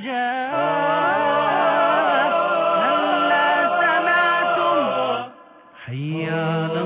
هلا سمعتم حي على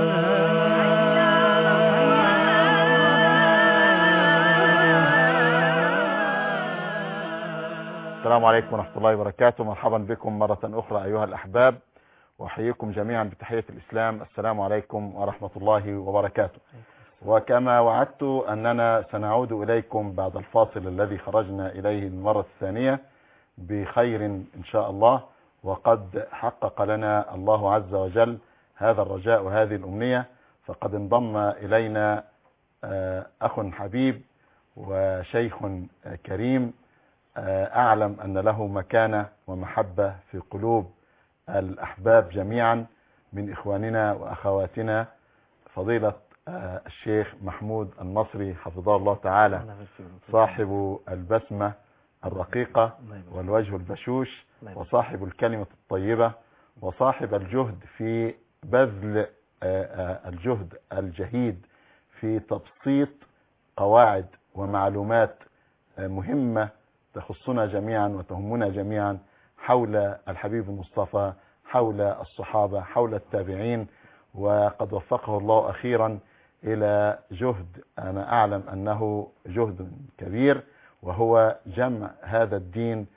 السلام عليكم ورحمة الله وبركاته. مرحبا بكم مرة أخرى أيها الأحباب، وأحييكم جميعا بتحية الإسلام. السلام عليكم ورحمة الله وبركاته. وكما وعدت أننا سنعود إليكم بعد الفاصل الذي خرجنا إليه المرة الثانية بخير إن شاء الله، وقد حقق لنا الله عز وجل هذا الرجاء وهذه الأمنية، فقد انضم إلينا أخ حبيب وشيخ كريم أعلم أن له مكانة ومحبة في قلوب الأحباب جميعا من إخواننا وأخواتنا، فضيلة الشيخ محمود النصري حفظه الله تعالى، صاحب البسمة الرقيقة والوجه البشوش، وصاحب الكلمة الطيبة، وصاحب الجهد في بذل الجهد الجهيد في تبسيط قواعد ومعلومات مهمة تخصنا جميعا وتهمنا جميعا حول الحبيب المصطفى، حول الصحابة، حول التابعين. وقد وفقه الله أخيرا إلى جهد أنا أعلم أنه جهد كبير، وهو جمع هذا الدين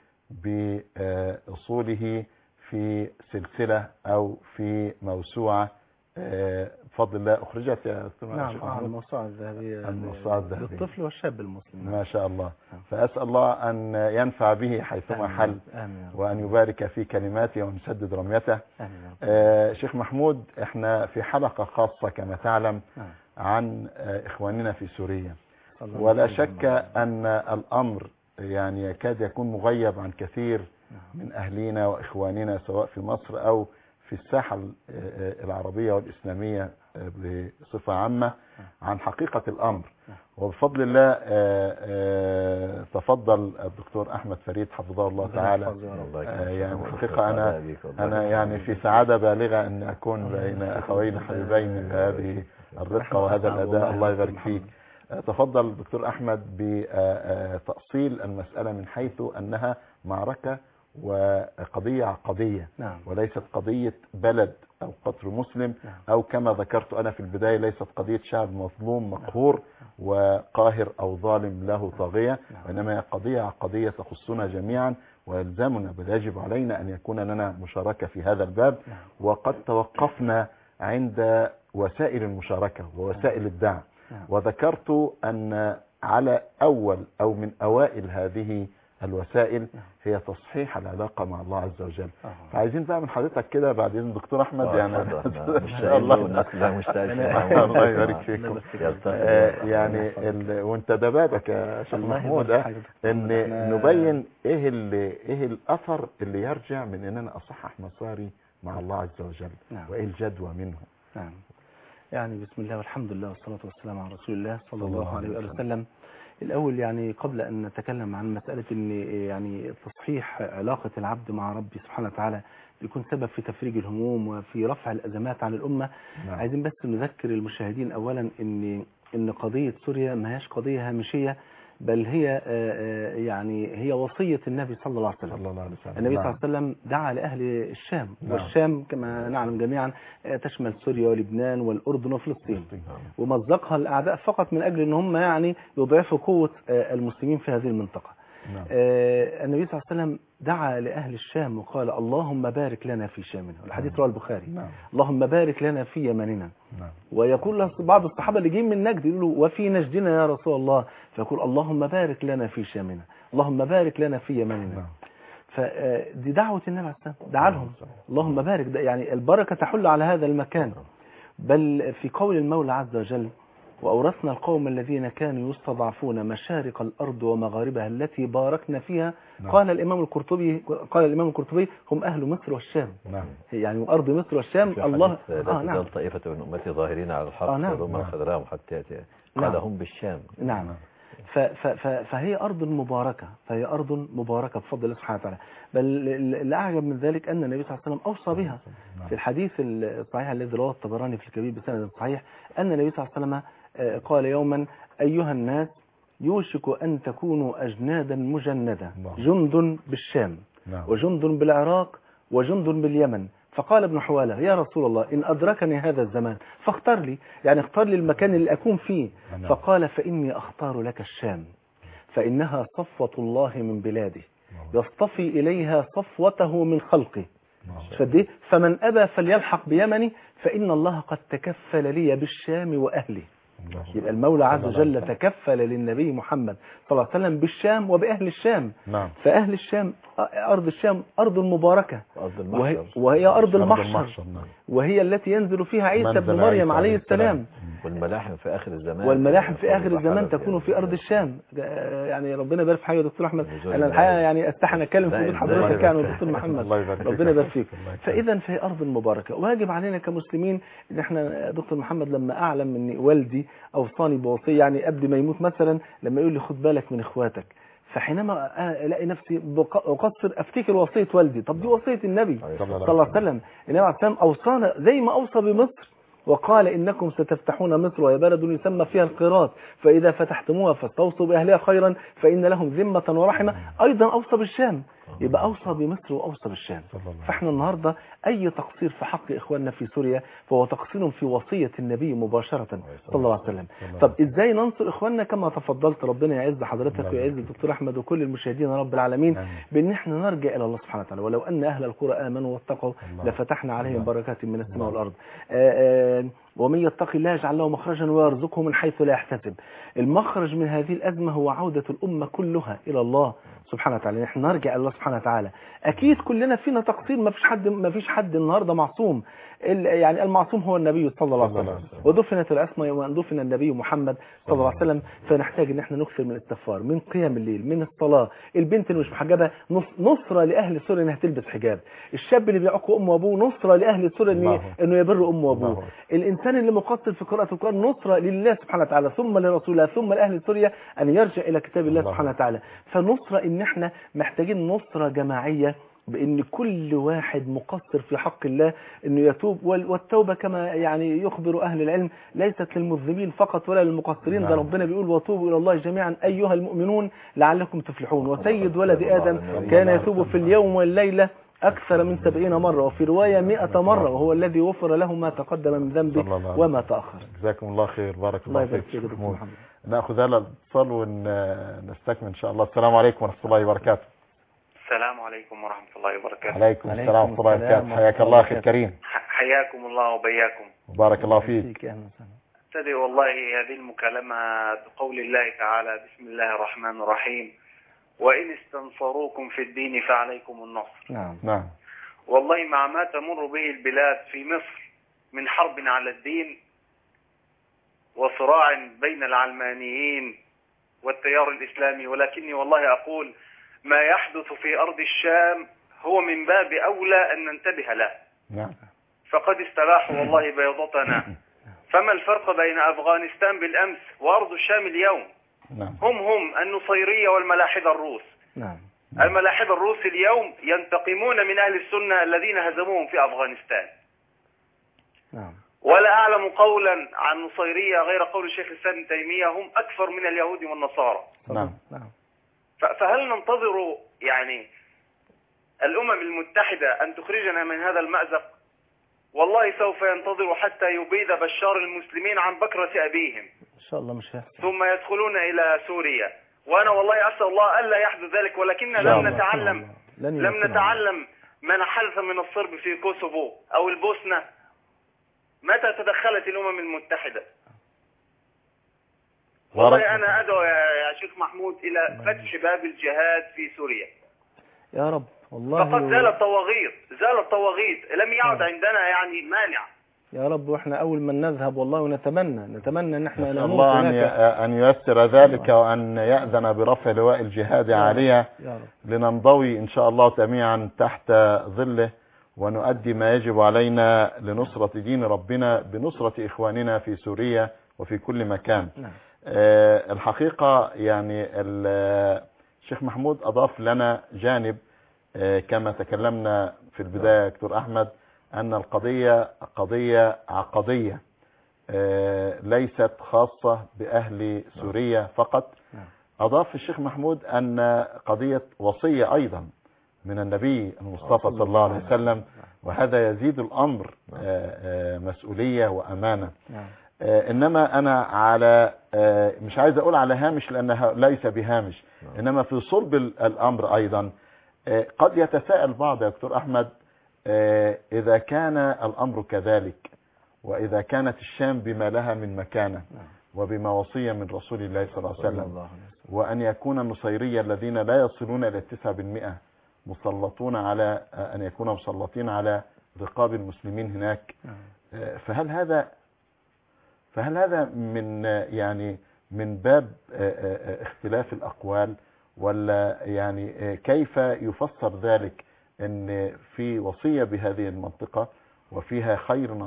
بأصوله في سلسلة أو في موسوعة بفضل الله أخرجت يا دكتور. نعم، الموسوعة الذهبية للطفل والشاب المسلم. ما شاء الله. فأسأل الله أن ينفع به حيثما حل، وأن يبارك في كلماته وأن يسدد رميته. شيخ محمود، احنا في حلقة خاصة كما تعلم عن إخواننا في سوريا، ولا شك أن الأمر يعني يكاد يكون مغيب عن كثير من أهلنا وإخواننا سواء في مصر أو في الساحة العربية والإسلامية بصفة عامة عن حقيقة الأمر. وبفضل الله تفضل الدكتور أحمد فريد حفظه الله تعالى. يعني حقيقة أنا يعني في سعادة بالغة أن أكون بين أخوين حبيبين بهذه الرقة وهذا الأداء، الله يبارك فيك. تفضل الدكتور أحمد بتأصيل المسألة من حيث أنها معركة وقضية عقدية، وليست قضية بلد أو قطر مسلم، أو كما ذكرت أنا في البداية ليست قضية شعب مظلوم مقهور وقاهر أو ظالم له طاغية، وإنما هي قضية عقدية تخصنا جميعا ويلزمنا بل يجب علينا أن يكون لنا مشاركة في هذا الباب. وقد توقفنا عند وسائل المشاركة ووسائل الدعم، وذكرت أن على أول أو من أوائل هذه الوسائل هي تصحيح العلاقة مع الله عز وجل. فعايزين بقى من حضرتك كده بعد إذن دكتور أحمد، يعني إن شاء الله الله يبارك فيكم يعني وانت ده بابك يا شيخ محمود، ان نبين ايه الأثر اللي يرجع من ان انا اصحح مساري مع الله عز وجل، وايه الجدوى منه. يعني بسم الله والحمد لله والصلاة والسلام على رسول الله صلى الله عليه وسلم. الأول يعني قبل أن نتكلم عن مسألة أن يعني تصحيح علاقة العبد مع ربي سبحانه وتعالى يكون سبب في تفريج الهموم وفي رفع الأزمات عن الأمة، عايزين بس نذكر المشاهدين أولا أن قضية سوريا ما هيش قضية هامشية، بل هي يعني هي وصية النبي صلى الله عليه وسلم. النبي صلى الله عليه وسلم دعا لأهل الشام، والشام كما نعلم جميعا تشمل سوريا ولبنان والأردن وفلسطين، ومزقها الأعداء فقط من أجل أن هم يعني يضعفوا قوة المسلمين في هذه المنطقة. النبي صلى الله عليه وسلم دعا لأهل الشام وقال اللهم بارك لنا في شامنا، والحديث رواه البخاري. اللهم بارك لنا في يمننا. ويقول بعض الصحابة اللي جايين من نجد يقولوا وفي نجدنا يا رسول الله، فيقول اللهم بارك لنا في شامنا، اللهم بارك لنا في يمننا. فدي دعوة النبي عليه الصلاة والسلام، دعا لهم اللهم بارك، يعني البركة تحل على هذا المكان. بل في قول المولى عز وجل وأورثنا القوم الذين كانوا يستضعفون مشارق الأرض ومغاربها التي باركنا فيها. قال الإمام القرطبي هم أهل مصر والشام، يعني أرض مصر والشام. الله لا تزال طائفة من أمتي ظاهرين على الحق وهم خذراهم حتى يأتي، قال هم بالشام. نعم. فهي أرض مباركة، فهي أرض مباركة بفضل الله سبحانه وتعالى. بل الأعجب من ذلك أن النبي صلى الله عليه وسلم أوصى بها في الحديث الصحيح الذي رواه الطبراني في الكبير بسند صحيح، أن النبي صلى الله عليه وسلم قال يوما أيها الناس يوشك أن تكونوا أجنادا مجندة، الله. جند بالشام نعم. وجند بالعراق وجند باليمن. فقال ابن حوالة يا رسول الله إن أدركني هذا الزمان فاختار لي، يعني اختار لي المكان اللي أكون فيه. نعم. فقال فإني أختار لك الشام، فإنها صفوة الله من بلاده يصطفي إليها صفوته من خلقه. فدي فمن أبى فليلحق بيمني فإن الله قد تكفل لي بالشام وأهله. يبقى المولى عز وجل تكفل للنبي محمد صلى الله عليه وسلم بالشام وبأهل الشام. نعم. فأهل الشام أرض الشام أرض المباركة، وهي أرض المحشر، وهي التي ينزل فيها عيسى بن مريم عليه السلام. والملاحم في آخر الزمان، والملاحم في آخر الزمان تكون في أرض الشام. يعني ربنا يبارك في حاجة يا دكتور أحمد، أنا الحقيقة يعني أستحي أتكلم في وجود حضرتك يعني والدكتور محمد، ربنا يبارك فيك. فإذا في أرض المباركة، واجب علينا كمسلمين إن احنا دكتور محمد لما أعلم إن والدي أوصاني بوصية، يعني قبل ما يموت مثلا لما يقول لي خد بالك من إخواتك، فحينما الاقي نفسي اقصر افتكر وصيه والدي. طب دي وصيه النبي صلى الله عليه وسلم. النبي عليه السلام اوصانا زي ما اوصى بمصر وقال إنكم ستفتحون مصر وهي بلد يسمى فيها القيراط فإذا فتحتموها فاستوصوا بأهلها خيرا فإن لهم ذمة ورحمة. أيضا أوصى بالشام، يبقى أوصى بمصر وأوصى بالشام. فإحنا النهاردة أي تقصير في حق إخواننا في سوريا فهو تقصير في وصية النبي مباشرة صلى الله عليه وسلم. طب إزاي ننصر إخواننا كما تفضلت؟ ربنا يعز حضرتك ويعز الدكتور أحمد وكل المشاهدين رب العالمين بأن احنا نرجع إلى الله سبحانه وتعالى. ولو أن أهل القرى آمنوا واتقوا لفتحنا عليهم بركات من السماء والأرض. ومن يتق الله يجعل له مخرجا ويرزقه من حيث لا يحتسب. المخرج من هذه الأزمة هو عودة الأمة كلها إلى الله سبحانه وتعالى. نحن نرجع إلى الله سبحانه وتعالى. أكيد كلنا فينا تقصير، ما فيش حد النهاردة معصوم، يعني المعصوم هو النبي صلى الله عليه وسلم. ودفنت العصمة وأن دفن النبي محمد صلى الله عليه وسلم. فنحتاج ان احنا نكثر من الاستغفار، من قيام الليل، من الصلاة. البنت اللي مش محجبة نصرة لأهل سوريا انها تلبس حجاب. الشاب اللي بيعق أمه وأبوه نصرة لأهل سوريا انه يبر أمه وأبوه. الإنسان اللي مقصر في قراءة القرآن نصرة لله سبحانه وتعالى ثم لرسوله ثم لأهل سوريا أن يرجع إلى كتاب الله سبحانه وتعالى. فنصرة ان احنا محتاجين نصرة جماعية بأن كل واحد مقصر في حق الله أنه يتوب. والتوبة كما يعني يخبر أهل العلم ليست للمذنبين فقط ولا للمقصرين. ده ربنا بيقول وتوبوا إلى الله جميعا أيها المؤمنون لعلكم تفلحون. وسيد ولد آدم كان يتوب في اليوم والليلة أكثر من 70 مرة وفي رواية 100 مرة وهو الذي غفر له ما تقدم من ذنبه وما تأخر. جزاكم الله خير. بارك الله فيك. نأخذ هذا الاتصال ونستكمل إن شاء الله. السلام عليكم ورحمة الله وبركاته. السلام عليكم ورحمة الله وبركاته. عليكم السلام ورحمة الله وبركاته. حياك الله أخي الكريم. حياكم الله وبياكم. بارك الله فيك. أبتدئ والله هذه المكالمة بقول الله تعالى بسم الله الرحمن الرحيم وإن استنصروكم في الدين فعليكم النصر. نعم. والله مع ما تمر به البلاد في مصر من حرب على الدين وصراع بين العلمانيين والتيار الإسلامي، ولكني والله أقول ما يحدث في أرض الشام هو من باب أولى أن ننتبه له. نعم. فقد استراحوا والله بيضتنا. فما الفرق بين أفغانستان بالأمس وأرض الشام اليوم؟ نعم. هم النصيرية والملاحدة الروس. نعم. الملاحدة الروس اليوم ينتقمون من أهل السنة الذين هزموهم في أفغانستان. نعم. ولا أعلم قولا عن نصيرية غير قول الشيخ الإسلام ابن تيمية هم أكثر من اليهود والنصارى. نعم. فهل ننتظر يعني الأمم المتحدة أن تخرجنا من هذا المأزق؟ والله سوف ينتظر حتى يبيد بشار المسلمين عن بكرة أبيهم إن شاء الله مش هيحصل. ثم يدخلون إلى سوريا. وأنا والله أسأل الله ألا يحدث ذلك، ولكن لم نتعلم ما حدث من الصرب في كوسوفو أو البوسنة. متى تدخلت الأمم المتحدة؟ والله أنا أدعو يا شيخ محمود إلى فتح باب الجهاد في سوريا يا رب. والله فقد زال الطواغيت لم يعد عندنا يعني مانع يا رب. واحنا اول من نذهب والله ونتمنى ان احنا نموت الله ان ييسر ذلك وان يأذن برفع لواء الجهاد عالية لننضوي ان شاء الله جميعا تحت ظله ونؤدي ما يجب علينا لنصرة دين ربنا بنصرة اخواننا في سوريا وفي كل مكان. الحقيقة يعني الشيخ محمود اضاف لنا جانب كما تكلمنا في البداية دكتور أحمد أن القضية قضية عقدية ليست خاصة بأهل سوريا فقط أضاف الشيخ محمود أن قضية وصية أيضا من النبي المصطفى صلى الله عليه وسلم، وهذا يزيد الأمر مسؤولية وأمانة. إنما أنا على مش عايز أقول على هامش لأنها ليس بهامش، إنما في صلب الأمر أيضا قد يتساءل بعض يا دكتور أحمد إذا كان الأمر كذلك، وإذا كانت الشام بما لها من مكانة وبما وصية من رسول الله صلى الله عليه وسلم، وأن يكون النصيرية الذين لا يصلون إلى 9% مسلطون على أن يكونوا مسلطين على رقاب المسلمين هناك، فهل هذا من يعني من باب اختلاف الأقوال، ولا يعني كيف يفسر ذلك أن في وصية بهذه المنطقة وفيها خير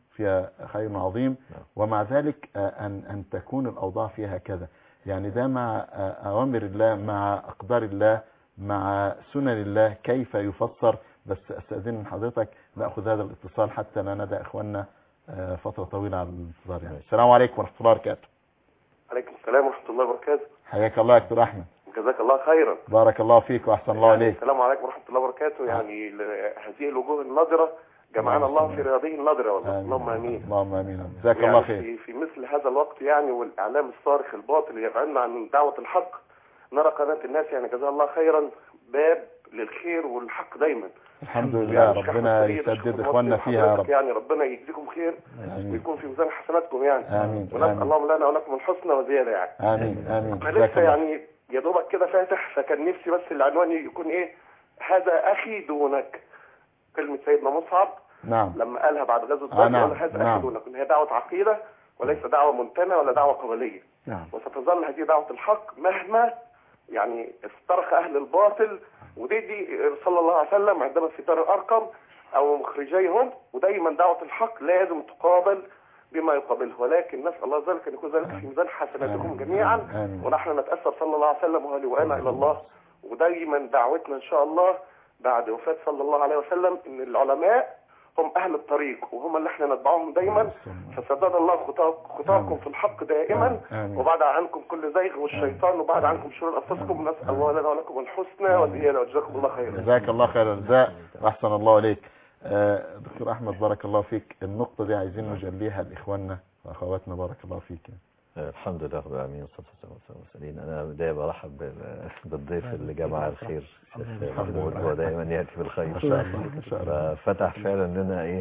عظيم ومع ذلك أن تكون الأوضاع فيها كذا؟ يعني ده مع أوامر الله، مع أقدار الله، مع سنن الله، كيف يفسر؟ بس أستأذن من حضرتك نأخذ هذا الاتصال حتى لا ندع إخواننا فترة طويلة على الانتظار. يعني السلام عليكم ورحمة الله وبركاته. عليكم السلام ورحمة الله وبركاته. حياك الله يا دكتور أحمد. جزاك الله خيرا. بارك الله فيك وأحسن الله عليك. السلام عليكم ورحمة الله وبركاته. يعني هذه الوجوه الناظرة جمعنا الله في رياضه الناظرة، والله اللهم امين. اللهم امين. جزاك الله خير. في مثل هذا الوقت يعني، والاعلام الصارخ الباطل يبعدنا عن دعوة الحق، نرى قناة الناس يعني جزاها الله خيرا باب للخير والحق دايما. الحمد لله، ربنا يسدد اخواننا فيها يا رب. يعني ربنا يجزيكم خير ويكون في ميزان حسناتكم يعني. امين. ونسال اللهم لنا ولكم الحسنى وزياده يعني. امين امين. انا لسه يعني يا دوبك كده فاتح، فكان نفسي بس العنوان يكون ايه؟ هذا اخي دونك. كلمة سيدنا مصعب نعم لما قالها بعد غزوة بدر، نعم. قال هذا اخي دونك. هي دعوة عقيدة وليس دعوة منتنة ولا دعوة قبلية. وستظل هذه دعوة الحق مهما يعني استرخى اهل الباطل. ودي صلى الله عليه وسلم عندما في دار الارقم او مخرجيهم، ودايما دعوة الحق لازم تقابل بما يقابله، ولكن نسأل الله ذلك ان يكون ذلك في ميزان حسناتكم جميعا. ونحن نتأسف صلى الله عليه وسلم وهل وانا الى الله. ودايما دعوتنا ان شاء الله بعد وفاة صلى الله عليه وسلم ان العلماء هم اهل الطريق وهم اللي احنا نتبعهم دائما. فسدد الله خطاكم في الحق دائما، وبعد عنكم كل زيغ والشيطان، وبعد عنكم شرور انفسكم. نسال الله لنا ولكم الحسنى والزياده، وجزاكم الله خيرا. جزاك الله خير الجزاء واحسن الله اليك. دكتور احمد بارك الله فيك، النقطه دي عايزين نجليها لاخواننا واخواتنا. بارك الله فيك. الحمد لله رب العالمين، والصلاه والسلام على رسول الله. انا بدايه برحب بالضيف اللي جمع الخير، الشيخ محمود، هو دائما ياتي بالخير ان شاء الله ان شاء الله. ففتح فعلا لنا ايه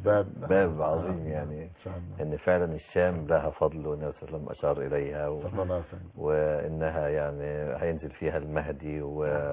باب عظيم يعني، ان فعلا الشام لها فضل، والنبي صلى الله عليه وسلم اشار اليها وانها يعني هينزل فيها المهدي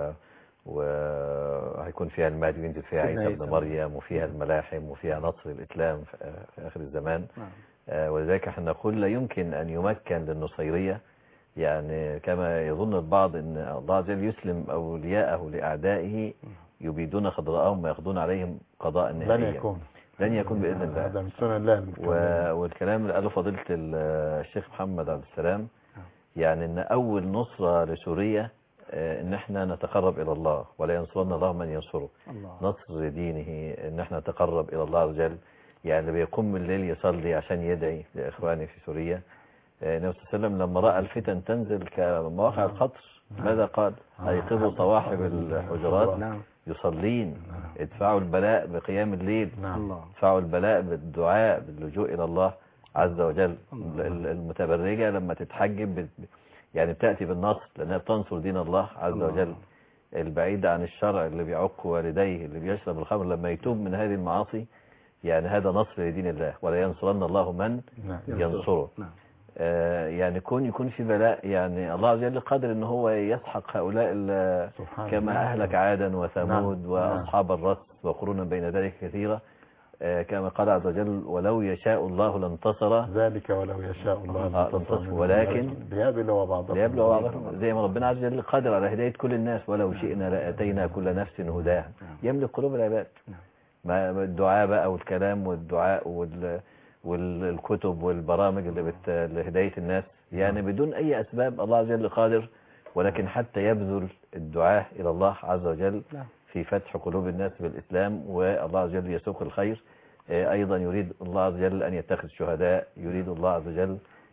وهيكون فيها المهدي وينزل فيها عيسى ابن مريم، وفيها الملاحم، وفيها نصر الاسلام في اخر الزمان. ولذلك احنا نقول لا يمكن ان يمكن للنصيرية، يعني كما يظن البعض ان الله عز وجل يسلم اولياءه لاعدائه يبيدون خضراءهم وياخذون عليهم قضاء نهائيا. لن يكون باذن الله. هذا من سنن الله. والكلام اللي قاله فضيله الشيخ محمد عبد السلام، يعني ان اول نصرة لسوريا ان احنا نتقرب الى الله، ولا ينصرن الله من ينصره. نصر دينه ان احنا نتقرب الى الله عز وجل. يعني اللي بيقوم الليل يصلي عشان يدعي لإخواني في سوريا. النبي صلى الله عليه وسلم لما رأى الفتن تنزل كمواقع الخطر ماذا قال؟ أيقظوا صواحب الحجرات يصلين، ادفعوا البلاء بقيام الليل، ادفعوا البلاء بالدعاء باللجوء إلى الله عز وجل. المتبرجة لما تتحجب يعني بتأتي بالنصر لأنها بتنصر دين الله عز وجل. البعيد عن الشرع اللي بيعق والديه، اللي بيشرب الخمر، لما يتوب من هذه المعاصي يعني هذا نصر لدين الله. ولا ينصرن الله من ينصره. يعني يكون في بلاء، يعني الله عز وجل قادر ان هو يسحق هؤلاء كما اهلك عادا وثمود واصحاب الرس وقرونا بين ذلك كثيرة. كما قال عز وجل ولو يشاء الله لانتصر ذلك، ولو يشاء الله لانتصر، ولكن ليبلو بعضهم زي ما ربنا عز وجل قادر على هداية كل الناس. ولو شئنا لاتينا كل نفس هداها. يملك قلوب العباد. ما الدعاء بقى والكلام والدعاء والكتب والبرامج اللي لهداية الناس، يعني بدون أي أسباب الله عز وجل قادر. ولكن حتى يبذل الدعاء إلى الله عز وجل في فتح قلوب الناس بالإسلام، والله عز وجل يسوق الخير. أيضا يريد الله عز وجل أن يتخذ شهداء، يريد الله عز وجل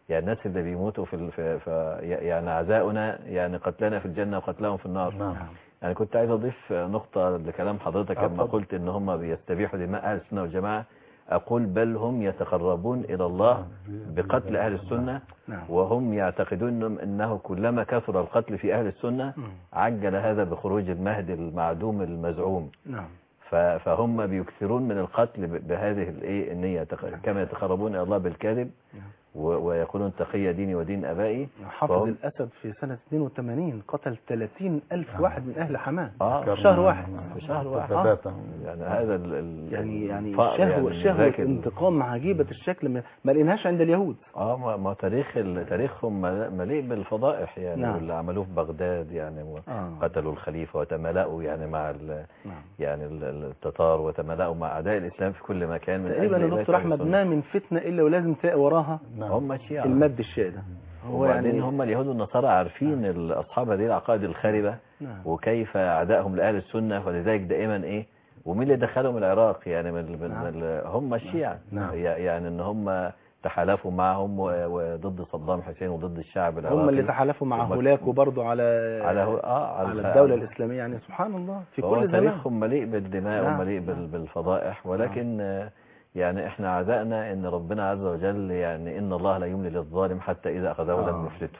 يعني الناس اللي بيموتوا يعني عزاؤنا يعني قتلنا في الجنة وقتلهم في النار. يعني كنت عايز أضيف نقطة لكلام حضرتك لما قلت إن هم بيستبيحوا دماء أهل السنة والجماعة. أقول بل هم يتقربون إلى الله بقتل أهل السنة، وهم يعتقدون أنه كلما كثر القتل في أهل السنة عجل هذا بخروج المهدي المعدوم المزعوم. فهم بيكثرون من القتل بهذه النية، كما يتقربون إلى الله بالكذب ويقولون تقي ديني ودين أبائي. حافظ الأسد في سنة 82 قتل 30,000 واحد من أهل حماه في شهر واحد. يعني هذا يعني شهوة انتقام عجيبة الشكل ما لقيناهاش عند اليهود. ما تاريخهم مليء بالفضائح يعني. واللي عملوه في بغداد يعني قتلوا الخليفة وتملأوا يعني مع يعني التتار وتملأوا مع أعداء الإسلام في كل مكان. تقريبا يا دكتور أحمد ما من فتنة إلا ولازم تلاقي وراها هم الشيعة المد الشيعي ده. وبعدين هم اليهود والنصارى عارفين أصحاب هذه العقائد الخاربة وكيف أعدائهم لأهل السنة، ولذلك دائما ومين اللي دخلهم العراق يعني هم الشيعة. يعني ان هم تحالفوا معهم وضد صدام حسين وضد الشعب العراقي. هم اللي تحالفوا مع هولاكو برضو على الدولة الإسلامية. يعني سبحان الله في كل زمان تاريخهم مليء بالدماء ومليء بالفضائح. ولكن يعني احنا عزائنا ان ربنا عز وجل يعني ان الله لا يملي للظالم حتى اذا اخذه لم يفلته.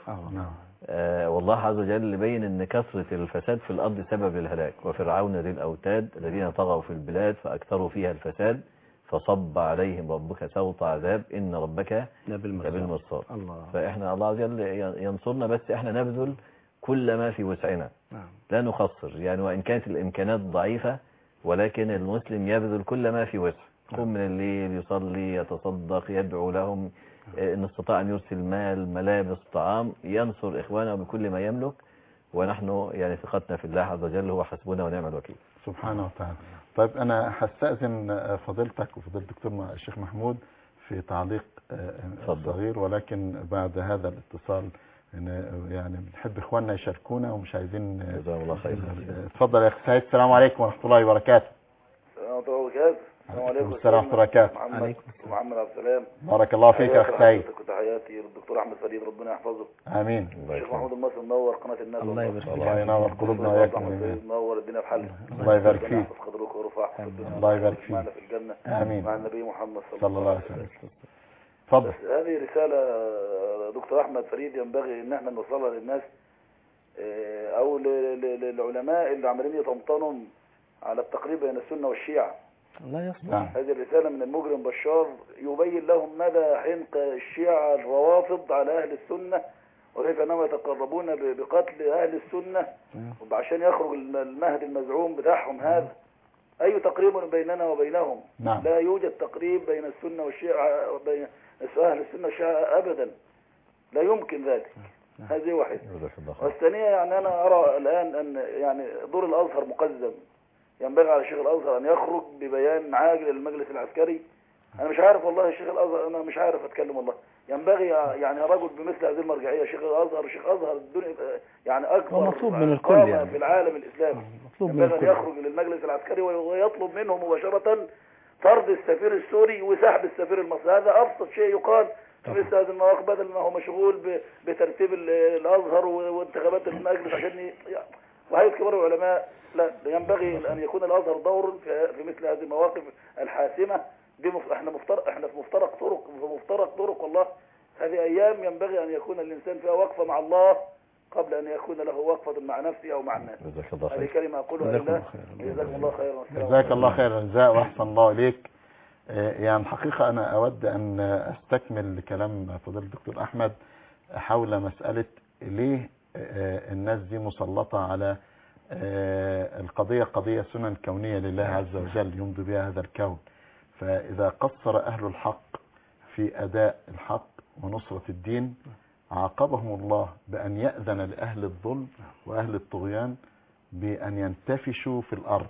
والله عز وجل بين ان كثرة الفساد في الارض سبب للهلاك. وفرعون ذي الاوتاد الذين طغوا في البلاد فاكثروا فيها الفساد فصب عليهم ربك سوط عذاب ان ربك لبالمرصاد. فاحنا الله عز وجل ينصرنا، بس احنا نبذل كل ما في وسعنا لا نخسر يعني. وان كانت الامكانات ضعيفة ولكن المسلم يبذل كل ما في وسعه. قم من الليل يصلي يتصدق يدعو لهم، إن استطاع أن يرسل مال ملابس طعام، ينصر إخوانه بكل ما يملك. ونحن يعني ثقتنا في الله عز وجل هو حسبنا ونعم الوكيل سبحانه وتعالى. طيب أنا هستأذن فضيلتك وفضيلة الدكتور الشيخ محمود في تعليق صغير، ولكن بعد هذا الاتصال يعني بنحب إخواننا يشاركونا ومش عايزين. جزاهم الله خير. اتفضل يا أخي سعيد. السلام عليكم ورحمة الله وبركاته. السلام وبركاته. السلام عليكم. السلام ورحمة الله وبركاته. عليكم محمد عبد السلام. بارك الله فيك يا أخي سعيد. تحياتي للدكتور أحمد فريد ربنا يحفظه. آمين. الشيخ محمود المصري منور قناة الناس. الله يبارك فيك. الله ينور قلوبنا وياكم. منور الدنيا في حالنا. الله يبارك فيك. يحفظ قدرك ورفعك. الله يبارك فيك. معنا في الجنة. آمين. مع النبي محمد صلى الله عليه وسلم. اتفضل. هذه رسالة دكتور أحمد فريد ينبغي إن احنا نوصلها للناس أو للعلماء اللي عمالين يطمطنوا على التقريب بين السنة والشيعة. الله يصلح. هذه الرسالة من المجرم بشار يبين لهم مدى حنق الشيعة الروافض على أهل السنة وكيف أنهم يتقربون بقتل أهل السنة وعشان يخرج المهدي المزعوم بتاعهم. هذا أي تقريب بيننا وبينهم؟ لا يوجد تقريب بين السنة والشيعة بين أهل السنة والشيعة أبدا، لا يمكن ذلك. هذه واحدة. والثانية يعني أنا أرى الآن أن يعني دور الأزهر مقزم. ينبغي على شيخ الأزهر أن يخرج ببيان عاجل للمجلس العسكري. أنا مش عارف والله شيخ الأزهر، أنا مش عارف أتكلم والله. ينبغي يعني رجل بمثل هذه المرجعية شيخ الأزهر الدنيا يعني أكبر مطلوب من الكل يعني في العالم الإسلامي. ينبغي أن يخرج للمجلس العسكري ويطلب منه مباشرة طرد السفير السوري وسحب السفير المصري. هذا أبسط شيء يقال في مثل هذه المواقف، بدل ما هو مشغول بترتيب الأزهر وانتخابات المجلس عشان وهي كبار العلماء. لا، ينبغي أن يكون الأزهر دور في مثل هذه المواقف الحاسمة. احنا في مفترق طرق والله. هذه أيام ينبغي أن يكون الإنسان فيها وقفة مع الله قبل أن يكون له وقفة مع نفسه أو مع الناس. هذه كلمة أقولها لله. جزاكم الله خيرا. جزاك الله خيرا الجزاء وأحسن الله إليك. يعني الحقيقة أنا أود أن أستكمل كلام فضيلة الدكتور أحمد حول مسألة ليه الناس دي مسلطة على القضية قضية سنن كونية لله عز وجل يمضي بها هذا الكون. فإذا قصر أهل الحق في أداء الحق ونصرة الدين عاقبهم الله بأن يأذن لأهل الظلم وأهل الطغيان بأن ينتفشوا في الأرض،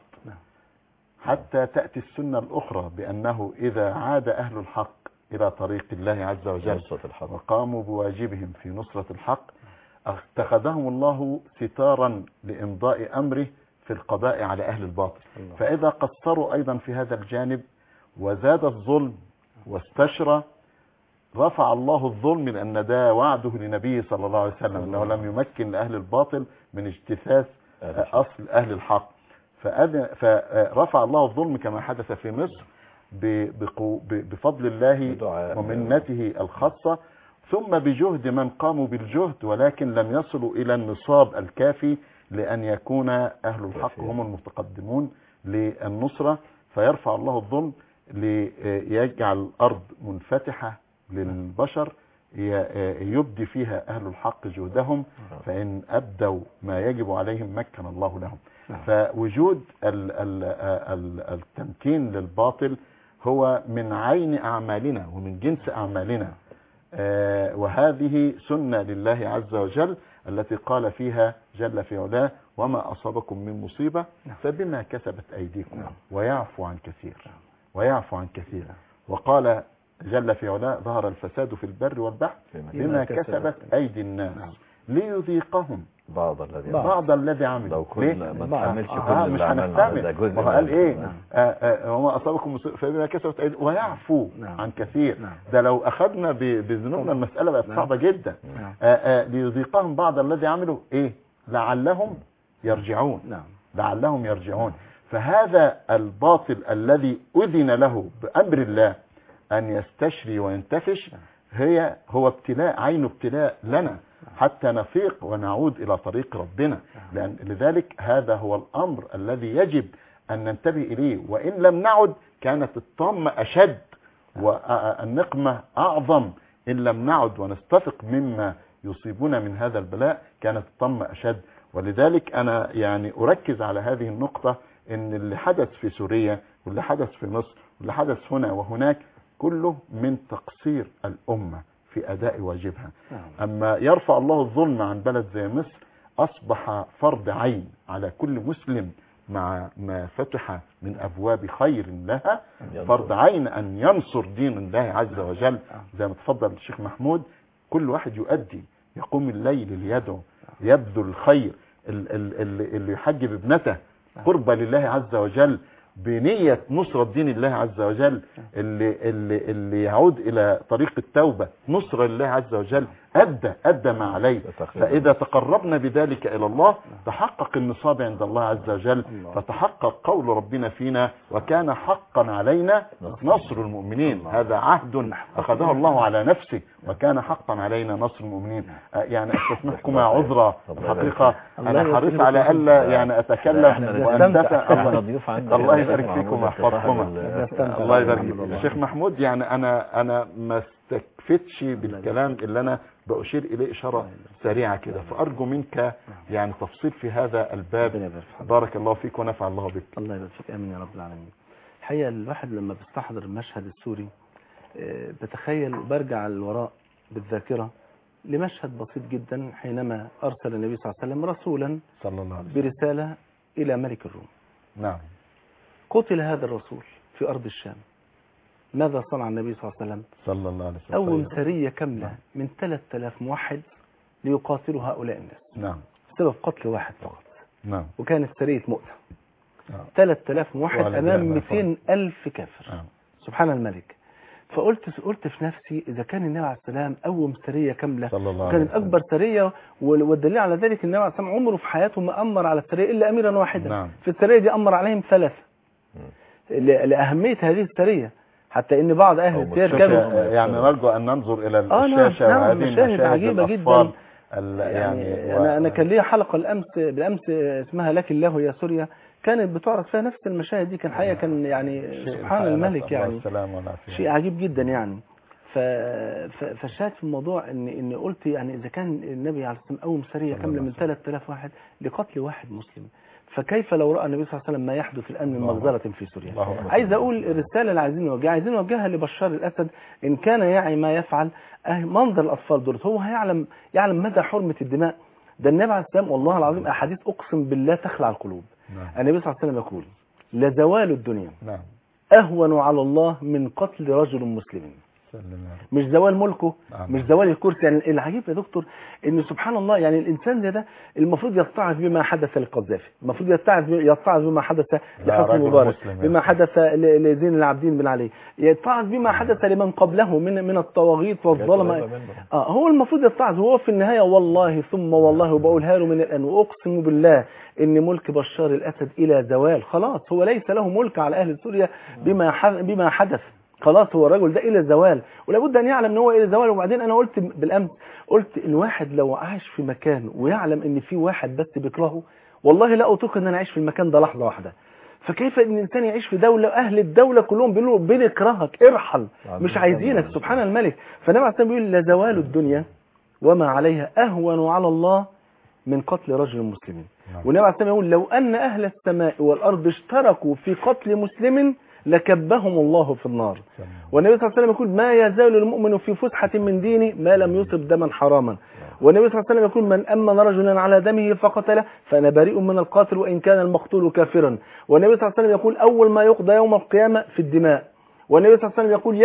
حتى تأتي السنة الأخرى بأنه إذا عاد أهل الحق إلى طريق الله عز وجل وقاموا بواجبهم في نصرة الحق اتخذهم الله ستارا لإمضاء أمره في القضاء على أهل الباطل. فإذا قصروا أيضا في هذا الجانب وزاد الظلم واستشرى رفع الله الظلم لأن ده وعده لنبيه صلى الله عليه وسلم أنه لم يمكن لأهل الباطل من اجتثاث أصل أهل الحق. فرفع الله الظلم كما حدث في مصر بفضل الله ومنته الخاصة، ثم بجهد من قاموا بالجهد ولكن لم يصلوا إلى النصاب الكافي لأن يكون أهل الحق هم المتقدمون للنصرة. فيرفع الله الظلم ليجعل الأرض منفتحة للبشر يبدي فيها أهل الحق جهدهم، فإن أبدوا ما يجب عليهم مكن الله لهم. فوجود التمكين للباطل هو من عين أعمالنا ومن جنس أعمالنا، وهذه سنة لله عز وجل التي قال فيها جل في علاه وما أصابكم من مصيبة فبما كسبت أيديكم ويعفو عن كثير ويعفو عن كثير. وقال جل في علاه ظهر الفساد في البر والبحر بما كسبت أيدي الناس ليذيقهم بعض الذي عملوا. لو كل ما تعملش كل اللي عملنا وهو قال ايه وما أصابكم مصيبة فبما كسبت أيديكم ويعفو عن كثير. ده لو أخذنا بذنوبنا المسألة بقت صعبة جدا. ليذيقهم بعض الذي عملوا ايه لعلهم يرجعون. لعلهم يرجعون. فهذا الباطل الذي أذن له بأمر الله أن يستشري وينتفش هو ابتلاء، عين ابتلاء لنا حتى نفيق ونعود إلى طريق ربنا. لذلك هذا هو الأمر الذي يجب أن ننتبه إليه، وإن لم نعد كانت الطامة أشد والنقمة أعظم. إن لم نعد ونستفق مما يصيبنا من هذا البلاء كانت الطامة أشد. ولذلك أنا يعني أركز على هذه النقطة، إن اللي حدث في سوريا واللي حدث في مصر واللي حدث هنا وهناك كله من تقصير الأمة في أداء واجبها. أما يرفع الله الظلم عن بلد زي مصر أصبح فرض عين على كل مسلم مع ما فتح من أبواب خير لها، فرض عين أن ينصر دين الله عز وجل زي ما تفضل الشيخ محمود. كل واحد يؤدي، يقوم الليل ليدعو، يبذل الخير، اللي يحجب ابنته قربة لله عز وجل بنية نصرة دين الله عز وجل، اللي يعود إلى طريق التوبة نصرة لله عز وجل أدى ما عليه. فإذا تقربنا بذلك إلى الله تحقق النصاب عند الله عز وجل، فتحقق قول ربنا فينا وكان حقا علينا نصر المؤمنين. هذا عهد أخذه الله على نفسه وكان حقا علينا نصر المؤمنين. يعني أستسمحكم عذرا الحقيقة أنا حريص على ألا يعني أتكلم وأنتفع. الله يبارك فيكم ويحفظكم. الله يبارك فيكم الشيخ محمود. يعني أنا ما استكفتش بالكلام اللي أنا بأشير إليه إشارة سريعة كده، فأرجو منك يعني تفصيل في هذا الباب. بارك الله فيك ونفع الله بك. الله يبارك فيك. آمين يا رب العالمين. الحقيقة الواحد لما بيستحضر المشهد السوري بتخيل وبرجع للوراء بالذاكرة لمشهد بسيط جدا حينما أرسل النبي صلى الله عليه وسلم رسولا برسالة إلى ملك الروم. نعم. قتل هذا الرسول في أرض الشام. ماذا صنع النبي صلى الله عليه وسلم؟ صلى الله عليه وسلم. أول سرية كاملة من 3000 موحد ليقاتلوا هؤلاء الناس. نعم. بسبب قتل واحد فقط. نعم. وكانت سرية مؤتة. 3000 موحد أمام 200,000 كافر. سبحان الملك. فقلت في نفسي إذا كان النبي عليه السلام أول سرية كاملة كانت أكبر سرية، والدليل على ذلك النبي عليه السلام عمره في حياته ما أمر على السرية إلا أميرا واحدا. نعم. في السرية دي أمر عليهم 3 لأهمية هذه السرية، حتى ان بعض اهل السير كانوا يعني نرجو ان ننظر الى الشاشه وهذه المشاهد عجيبه جدا. يعني انا كان لي حلقه بالامس اسمها لك الله يا سوريا، كانت بتعرض فيها نفس المشاهد دي. كان حقيقه كان يعني سبحان الملك يعني شيء عجيب جدا يعني. فالشاهد في الموضوع ان قلت يعني اذا كان النبي عليه الصلاه والسلام اول سريه كامله من 3000 واحد لقتل واحد مسلم، فكيف لو رأى النبي صلى الله عليه وسلم ما يحدث الآن من مغزرة في سوريا؟ عايز أقول الرسالة اللي عايزين نوجهها لبشار الأسد إن كان يعي ما يفعل. منظر الأطفال دول هو يعلم مدى حرمة الدماء. ده النبي عليه السلام والله العظيم أحاديث أقسم بالله تخلع القلوب. النبي صلى الله عليه وسلم يقول لزوال الدنيا أهون على الله من قتل رجل مسلم. مش زوال ملكه، مش زوال الكرسي. يعني العجيب يا دكتور ان سبحان الله يعني الانسان ده المفروض يتعظ بما حدث للقذافي، المفروض يتعظ بما حدث لحسني مبارك، بما حدث لزين العابدين بن علي، يتعظ بما حدث لمن قبله من الطواغيت والظلمه. هو المفروض يتعظ. هو في النهايه والله ثم والله وبقولها له من الان واقسم بالله ان ملك بشار الاسد الى زوال. خلاص هو ليس له ملك على اهل سوريا بما حدث. خلاص هو الرجل ده الى الزوال، ولابد ان يعلم ان هو الى الزوال. وبعدين انا قلت بالامس، قلت الواحد لو عاش في مكان ويعلم ان في واحد بس بيكرهه، والله لا اطيق ان انا اعيش في المكان ده لحظه واحده. فكيف ان الانسان يعيش في دوله اهل الدوله كلهم بيقولوا بنكرهك ارحل مش عايزينك، سبحان الملك. فالنبي عليه الصلاه والسلام بيقول لزوال الدنيا وما عليها اهون على الله من قتل رجل مسلم. والنبي عليه الصلاه والسلام يقول لو ان اهل السماء والارض اشتركوا في قتل مسلم لكبهم الله في النار. والنبي صلى الله عليه وسلم يقول ما يزال المؤمن في فسحة من دينه ما لم يصب دما حراما. والنبي صلى الله عليه وسلم يقول من أمن رجلا على دمه فقتله فأنا بريء من القاتل وإن كان المقتول كافرا. والنبي صلى الله عليه وسلم يقول أول ما يقضى يوم القيامة في الدماء. والنبي صلى الله عليه وسلم يقول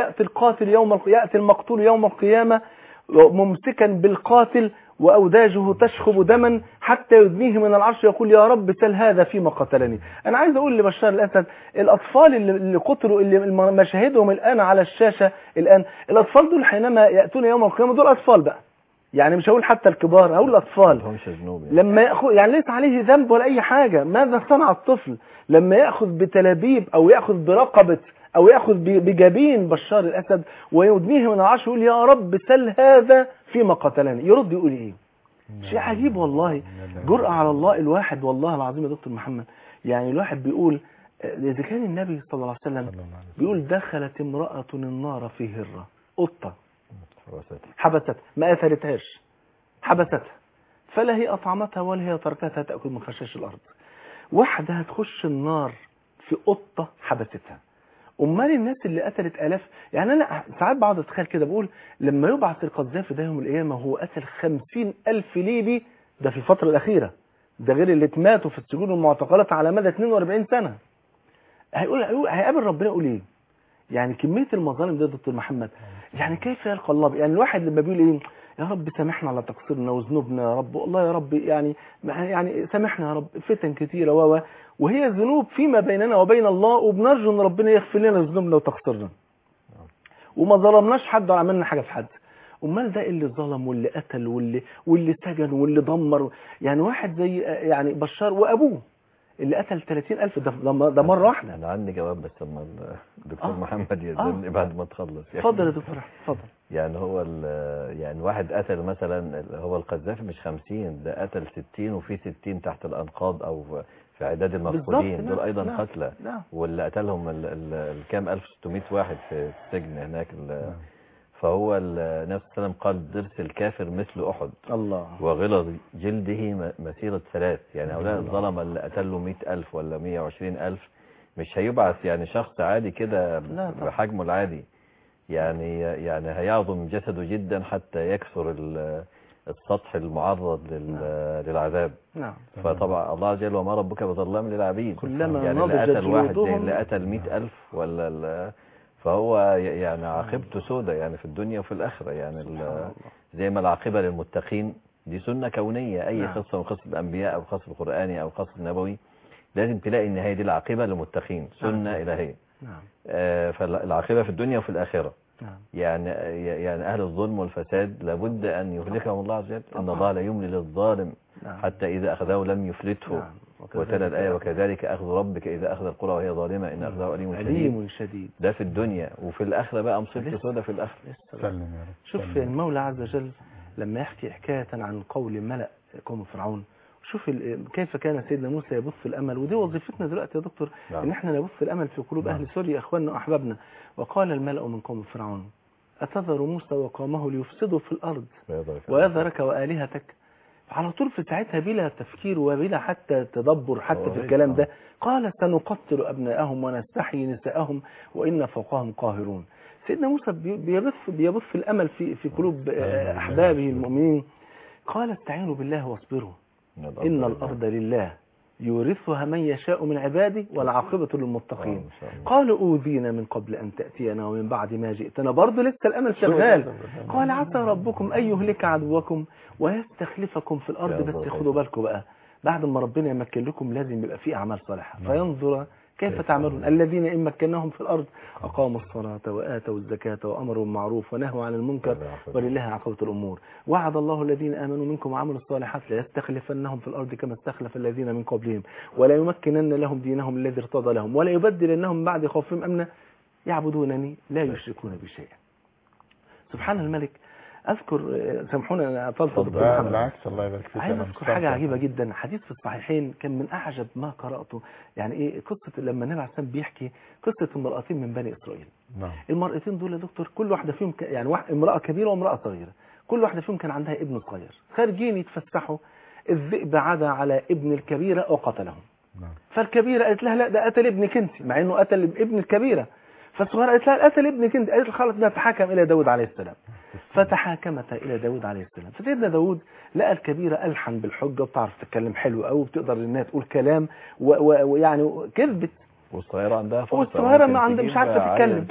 يأتي المقتول يوم القيامة ممسكا بالقاتل وأوداجه تشخب دما حتى يدنيه من العرش يقول يا رب سل هذا فيما قتلني. أنا عايز أقول لبشار الأسد الأطفال اللي قتلوا اللي مشاهدهم الآن على الشاشة الآن، الأطفال دول حينما يأتون يوم القيامة دول أطفال بقى، يعني مش هقول حتى الكبار، هقول الأطفال لما يأخذ يعني ليس عليه ذنب ولا أي حاجة. ماذا صنع الطفل لما يأخذ بتلابيب أو يأخذ برقبة أو يأخذ بجبين بشار الأسد ويدنيه من العرش يقول يا رب سل هذا فيما قتلني؟ يرد يقول إيه؟ شيء عجيب والله، جرأة على الله. الواحد والله العظيم يا دكتور محمد يعني الواحد بيقول إذا كان النبي صلى الله عليه وسلم بيقول دخلت امرأة النار في هرة، قطة حبستها ما أثرتهاش، حبستها فلا هي أطعمتها ولا هي تركتها تأكل من خشاش الأرض. واحدة هتخش النار في قطة حبستها، امال الناس اللي قتلت آلاف. يعني انا ساعات بقعد اتخيل كده بقول لما يبعث القذافي ده يوم القيامه هو قتل 50,000 ليبي ده في الفتره الاخيره، ده غير اللي ماتوا في السجون والمعتقلات على مدى 42 سنه. هيقابل ربنا يقول ايه؟ يعني كميه المظالم دي يا دكتور محمد، يعني كيف يلقى الله؟ يعني الواحد لما بيقول ايه يا رب سامحنا على تقصيرنا وذنوبنا يا رب، والله يا رب يعني سامحنا يا رب، فتن كثيره وهي ذنوب فيما بيننا وبين الله، وبنرجو ان ربنا يغفر لنا ذنوبنا وتقصيرنا وما ظلمناش حد ولا عملنا حاجه في حد. امال ده اللي ظلم واللي قتل واللي سجن واللي دمر. يعني واحد زي يعني بشار وابوه اللي قتل 30,000 ده مره واحده. انا عندي جواب بس لما الدكتور محمد يزن بعد ما تخلص. اتفضل يا دكتور اتفضل. يعني هو يعني واحد قتل مثلا هو القذافي مش 50، ده قتل 60 وفي 60 تحت الانقاض او في عداد المفقودين دول ايضا قتلى، واللي قتلهم الكام 1600 واحد في السجن هناك. فهو النبي صلى الله عليه وسلم قال ضرس الكافر مثل احد الله وغلظ جلده مسيرة 3. يعني هؤلاء الظلمه اللي قتلوا 100,000 ولا 120,000 مش هيبعث يعني شخص عادي كده بحجمه العادي، يعني هيعظم جسده جدا حتى يكسر السطح المعرض للعذاب. نعم. فطبعا الله عز وجل وما ربك بظلام للعبيد، كلما يعني اللي قتل واحد زي اللي قتل 100,000 ولا فهو يعني عاقبته سودة يعني في الدنيا وفي الآخرة. يعني زي ما العاقبة للمتقين دي سنة كونية، أي قصة من قصة الأنبياء أو قصة القرآني أو قصة النبوي لازم تلاقي إن هي دي العاقبة للمتقين، سنة إلهية. فالعاقبة في الدنيا وفي الآخرة. يعني أهل الظلم والفساد لابد أن يهلكهم الله عز وجل، إن الله لا يملي للظالم حتى إذا أخذه لم يفلته. وتلا الآية وكذلك أخذ ربك إذا أخذ القرى وهي ظالمة إن أخذه أليم شديد. ده في الدنيا، وفي الآخرة بقى مصيبة سودة في الآخرة. شوف المولى عز وجل لما يحكي حكاية عن قول ملأ قوم فرعون، شوف كيف كان سيدنا موسى يبث الأمل. ودي وظيفتنا دلوقتي يا دكتور، إن احنا نبث الأمل في قلوب أهل سوريا أخواننا وأحبابنا. وقال الملأ من قوم فرعون أتذر موسى وقومه ليفسدوا في الأرض ويذرك وآلهتك. على طول في ساعتها بلا تفكير وبلا حتى تدبر حتى في الكلام ده قال سنقتل أبناءهم ونستحيي نساءهم وإن فوقهم قاهرون. سيدنا موسى بيبث الأمل في قلوب أحبابه المؤمنين. قال استعينوا بالله واصبروا إن الأرض لله يورثها من يشاء من عباده والعاقبة للمتقين. قالوا أوذينا من قبل أن تأتينا ومن بعد ما جئتنا، برضه لسه الأمل شغال. قال عسى ربكم أن يهلك عدوكم ويستخلفكم في الأرض. بس خدوا بالكم بقى، بعد ما ربنا يمكن لكم لازم يبقى فيه أعمال صالحة، فينظر كيف تعملون. الذين إن مكناهم في الأرض أقاموا الصلاة وآتوا الزكاة وأمروا بالمعروف ونهوا عن المنكر ولله عاقبة الأمور. وعد الله الذين آمنوا منكم وعملوا الصالحات ليستخلفنهم في الأرض كما استخلف الذين من قبلهم ولا يمكنن لهم دينهم الذي ارتضى لهم ولا يبدلنهم بعد خوفهم أمنا يعبدونني لا يشركون بشيء. سبحان الملك. أذكر، سامحونا أنا أطلت بالعكس الله يبارك فيك، عايز أذكر حاجة عجيبة جدا. حديث في الصحيحين كان من أعجب ما قرأته. يعني إيه قصة لما النبي عليه الصلاة والسلام بيحكي قصة امرأتين من بني إسرائيل. المرأتين دول يا دكتور كل واحدة فيهم يعني امرأة كبيرة وامرأة صغيرة، كل واحدة فيهم كان عندها ابن صغير، خارجين يتفسحوا، الذئب عدا على ابن الكبيرة وقتلهم. فالكبيرة قالت لها لا ده قتل ابنك انت، مع انه قتل ابن الكبيرة. فالصغيرة قالت لها قتل ابنك انت، قالت خلاص نتحاكم الى داود عليه السلام. فتحاكمت الى داود عليه السلام. فسيدنا داود لقى الكبيرة ألحن بالحجة وبتعرف تتكلم حلو قوي وبتقدر انها تقول كلام ويعني كذبت، والصغيرة عندها فرصة، والصغيرة ما عندها مش عارفة تتكلم.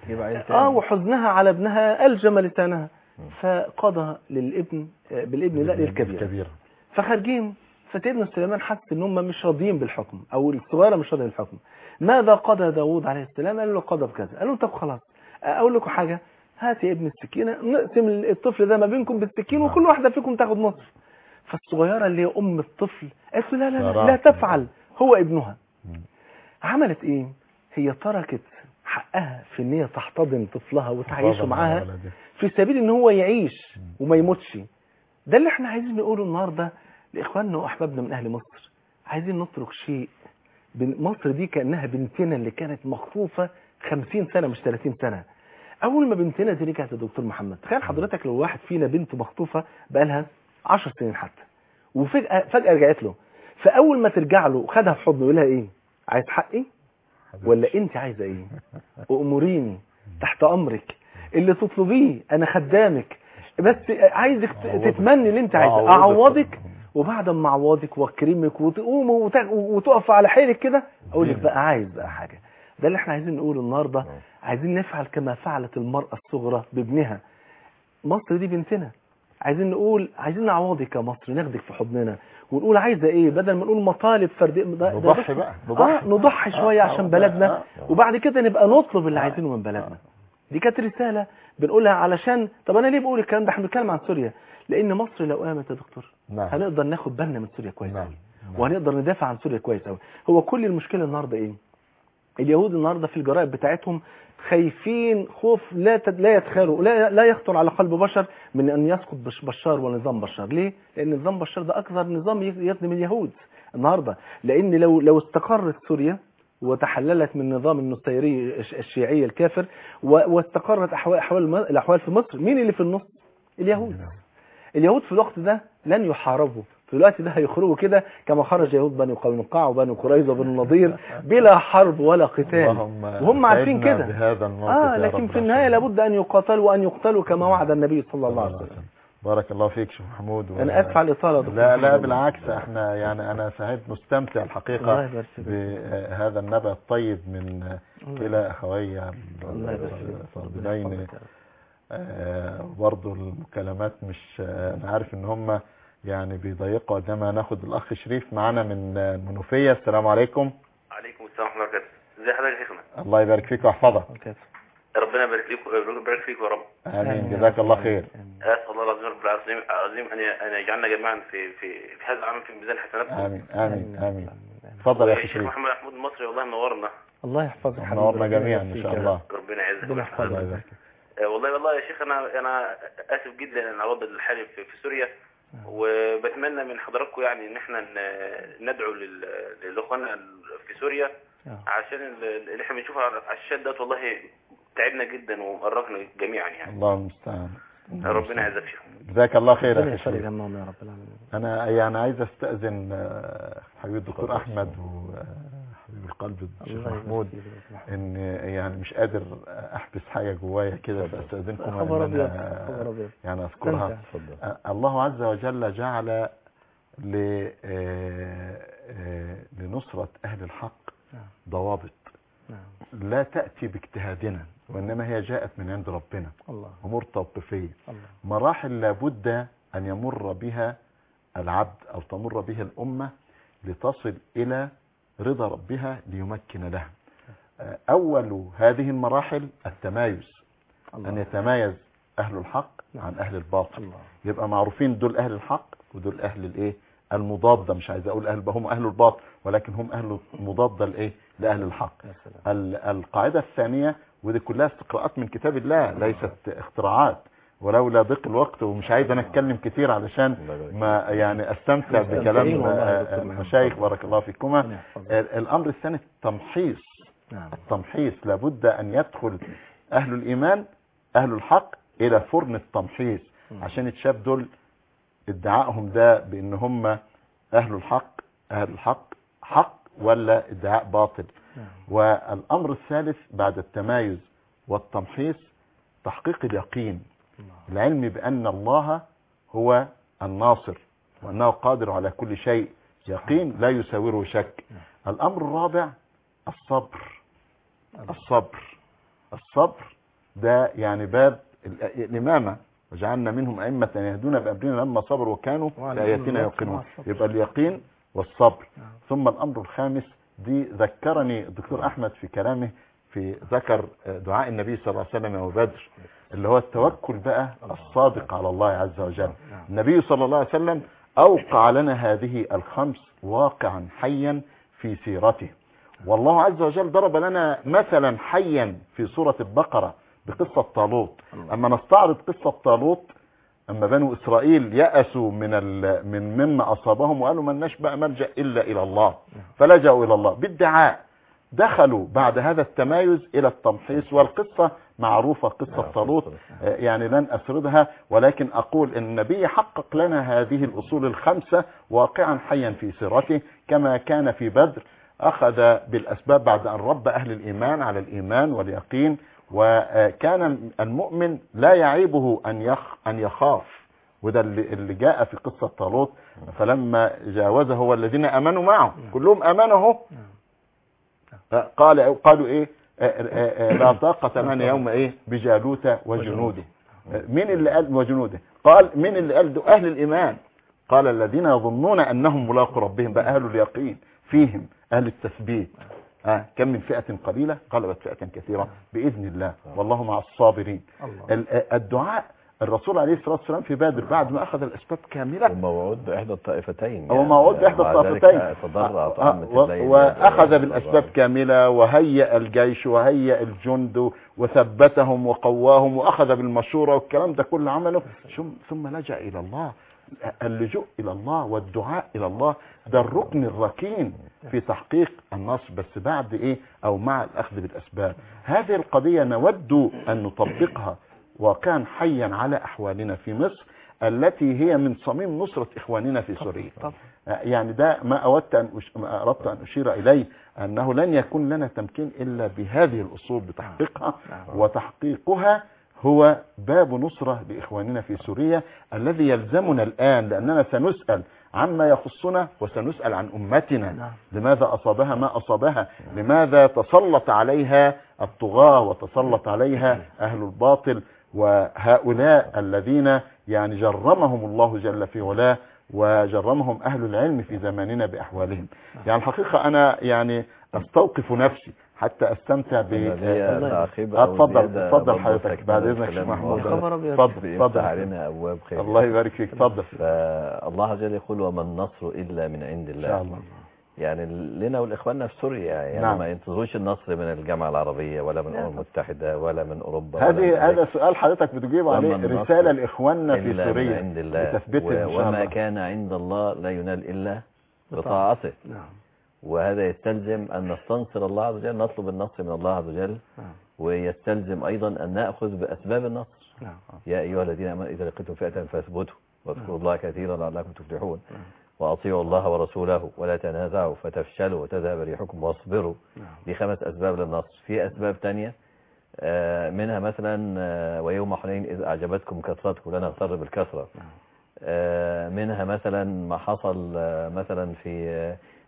وحزنها على ابنها ألجم لسانها. فقضى للابن بالابن ده للكبيرة. فخارجين، فسيدنا سليمان حس ان هم مش راضيين بالحكم او الصغيرة مش راضية بالحكم. ماذا قضى داود عليه السلام؟ قال له قضى بكذا. قال له طب خلاص اقول لكم حاجة، هات يا ابن السكينة نقسم الطفل ده ما بينكم بالسكين وكل واحدة فيكم تاخد نصف. فالصغيرة اللي هي ام الطفل قالت له لا تفعل، هو ابنها. عملت ايه؟ هي تركت حقها في ان هي تحتضن طفلها وتعيشه معاها في سبيل ان هو يعيش وما يموتش. ده اللي احنا عايزين نقوله النهارده لاخواننا واحبابنا من اهل مصر. عايزين نترك شيء. مصر دي كانها بنتنا اللي كانت مخطوفه 50 سنه مش 30 سنه. اول ما بنتنا دي رجعت يا دكتور محمد، تخيل حضرتك لو واحد فينا بنته مخطوفه بقالها 10 سنين حتى، وفجاه رجعت له، فاول ما ترجع له خدها في حضنه يقول لها ايه؟ عايز حقي ولا انت عايزه ايه؟ اموريني تحت امرك، اللي تطلبيه انا خدامك، بس عايزك تتمني اللي انت عايزه، اعوضك، وبعد ما اعوضك واكرمك وتقوم وتقف على حيلك كده اقول لك بقى عايز بقى حاجه. ده اللي احنا عايزين نقوله النهارده. عايزين نفعل كما فعلت المرأة الصغرى بابنها. مصر دي بنتنا، عايزين نقول عايزين نعوضك يا مصر، ناخدك في حضننا ونقول عايزه ايه، بدل ما نقول مطالب فرديه نضحي بقى، نضحي شويه عشان بلدنا، وبعد كده نبقى نطلب اللي عايزينه من بلدنا. دي كانت رساله بنقولها علشان، طب انا ليه بقول الكلام ده؟ احنا بنتكلم عن سوريا لان مصر لو قامت يا دكتور هنقدر ناخد بالنا من سوريا كويس قوي، وهنقدر ندافع عن سوريا كويس قوي. هو كل المشكله النهارده ايه؟ اليهود النهارده في الجرائد بتاعتهم خايفين خوف لا يتخيلوا لا يخطر على قلب بشر من ان يسقط بشار ونظام بشار. ليه؟ لان نظام بشار ده اكثر نظام يخدم اليهود النهارده، لان لو استقرت سوريا وتحللت من نظام النصيري الشيعي الكافر واستقرت الاحوال في مصر، مين اللي في النص؟ اليهود في الوقت ده لن يحاربوا، في الوقت ده هيخرجوا كده كما خرج يهود بني قينقاع وبني قريظة وبني النضير بلا حرب ولا قتال، وهم عارفين كده. لكن في النهاية لابد أن يقاتلوا وأن يقتلوا كما وعد النبي صلى الله عليه وسلم. بارك الله فيك شيخ محمود. أنا أسف على الإطالة. لا بالعكس، احنا يعني أنا سعيد مستمتع الحقيقة بهذا النبأ الطيب من كلا أخوي الفاضلين. برضو المكالمات مش أنا عارف إن هم يعني بيضيقوا قدامها. ناخد الأخ شريف معنا من المنوفية. السلام عليكم. عليكم السلام ورحمة الله وبركاته. ازي حضرتك يا شيخنا؟ الله يبارك فيك ويحفظك. ربنا يبارك فيك يا رب. آمين. جزاك الله خير. أسأل الله العظيم رب العظيم أن يجعلنا جميعا في هذا العمل في ميزان حسناتكم. آمين. اتفضل يا أخي شريف. محمد محمود المصري والله منورنا. الله يحفظك. منورنا جميعا إن شاء الله. ربنا يعزك. ربنا يحفظك. والله يا شيخ أنا آسف جدا أن أوضح الحال في سوريا، وبتمنى من حضراتكم يعني ان احنا ندعو لاخواننا في سوريا، عشان اللي احنا بنشوفه على الشاشات ده والله تعبنا جدا ومقرقنا جميعا يعني. الله المستعان. ربنا يعزك شيخ. جزاك الله خير يا شيخ. يا رب العالمين. انا يعني عايز استاذن حبيبي الدكتور احمد وحبيب القلب الشيخ محمود ان يعني مش قادر احبس حاجه جوايا كده، فاستاذنكم ان يعني اذكرها. الله عز وجل جعل لنصرة أهل الحق ضوابط لا تأتي باجتهادنا، وإنما هي جاءت من عند ربنا. أمور توقيفية، مراحل لابد أن يمر بها العبد أو تمر بها الأمة لتصل إلى رضا ربها ليمكن لها. أول هذه المراحل التمايز، أن يتمايز أهل الحق عن أهل الباطل. يبقى معروفين دول أهل الحق ودول أهل الإيه المضادة، مش عايز أقول هم أهل الباطل، ولكن هم أهل مضادة لإيه لأهل الحق. القاعدة الثانية، ودي كلها استقراءات من كتاب الله ليست اختراعات، ولولا ضيق الوقت ومش عايز انا اتكلم كتير علشان ما يعني استمتع بكلام مشايخ بارك الله فيكما. الامر الثاني التمحيص. التمحيص لابد ان يدخل اهل الايمان اهل الحق الى فرن التمحيص عشان يتشاف دول ادعائهم ده بان هم اهل الحق حق ولا ادعاء باطل. والامر الثالث بعد التمايز والتمحيص تحقيق اليقين، العلم بأن الله هو الناصر وأنه قادر على كل شيء، يقين لا يساوره شك. الأمر الرابع الصبر ده يعني باب الإمامة، وجعلنا منهم أئمة يهدون بأمرنا لما صبروا وكانوا بآياتنا يوقنون. يبقى اليقين والصبر. ثم الأمر الخامس، دي ذكرني الدكتور أحمد في كلامه في ذكر دعاء النبي صلى الله عليه وسلم يوم بدر، اللي هو التوكل بقى الصادق على الله عز وجل. النبي صلى الله عليه وسلم أوقع لنا هذه الخمس واقعا حيا في سيرته، والله عز وجل ضرب لنا مثلا حيا في سورة البقرة بقصة طالوت. أما نستعرض قصة طالوت، أما بنو إسرائيل يأسوا مما أصابهم وقالوا من نشبع ملجأ إلا إلى الله، فلجأوا إلى الله بالدعاء. دخلوا بعد هذا التمايز إلى التمحيص، والقصة معروفة قصة طالوت، يعني لن أسردها، ولكن أقول إن النبي حقق لنا هذه الأصول الخمسة واقعا حيا في سيرته. كما كان في بدر أخذ بالأسباب بعد أن رب أهل الإيمان على الإيمان واليقين، وكان المؤمن لا يعيبه أن يخاف، وده اللي جاء في قصة طالوت. فلما جاوزه والذين آمنوا معه كلهم آمنوا، قالوا ايه لا طاقة لنا يوم ايه بجالوت وجنوده. مين اللي قال وجنوده؟ قال مين اللي قال؟ اهل الايمان. قال الذين يظنون انهم ملاقوا ربهم، بقى اهل اليقين فيهم اهل التثبيت. كم من فئة قليلة غلبت فئة كثيرة بإذن الله والله مع الصابرين. الدعاء، الرسول عليه الصلاة والسلام في بدر بعد ما أخذ الأسباب كاملة، وموعود بإحدى الطائفتين، هو موعود بإحدى الطائفتين، وأخذ بالأسباب كاملة وهيأ الجيش وهيأ الجند وثبتهم وقواهم وأخذ بالمشورة والكلام ده كله عمله، ثم لجأ إلى الله. اللجوء إلى الله والدعاء إلى الله ده الركن الركين في تحقيق النصر، بس بعد إيه أو مع الأخذ بالأسباب. هذه القضية نود أن نطبقها واقعا حيا على أحوالنا في مصر، التي هي من صميم نصرة إخواننا في سوريا. يعني ده ما أردت أن أشير إليه، أنه لن يكون لنا تمكين إلا بهذه الأصول بتحقيقها، وتحقيقها هو باب نصرة لإخواننا في سوريا الذي يلزمنا الآن، لأننا سنسأل عما يخصنا وسنسأل عن أمتنا، لماذا أصابها ما أصابها، لماذا تسلط عليها الطغاة وتسلط عليها أهل الباطل، وهؤلاء الذين يعني جرمهم الله جل في علاه وجرمهم أهل العلم في زماننا بأحوالهم. يعني الحقيقة أنا يعني أستوقف نفسي حتى استمتع اتفضل حضرتك بعد اذنك شيخ محمود. اتفضل علينا ابواب خير. الله يبارك فيك. اتفضل. الله عز وجل يقول وما النصر الا من عند الله. إن شاء الله. يعني لنا والاخواننا في سوريا يعني نعم. ما ينتظروش النصر من الجامعه العربيه ولا من الامم المتحده ولا من اوروبا. هذا سؤال حضرتك بتجيب عليه، رساله لاخواننا في سوريا لتثبيتهم. وما كان عند الله لا ينال الا بطاعته. نعم. وهذا يستلزم أن نستنصر الله عز وجل، نطلب النصر من الله عز وجل، ويستلزم أيضا أن نأخذ بأسباب النصر. يا أيها الذين آمنوا إذا لقيتم فئة فاثبتوا واذكروا الله كثيرا لعلكم تفلحون وأطيعوا الله ورسوله ولا تنازعوا فتفشلوا وتذهب ريحكم واصبروا. دي 5 أسباب للنصر. في أسباب تانية منها مثلا ويوم حنين إذ أعجبتكم كثرتكم لا نغتر بالكثرة. منها مثلا ما حصل مثلا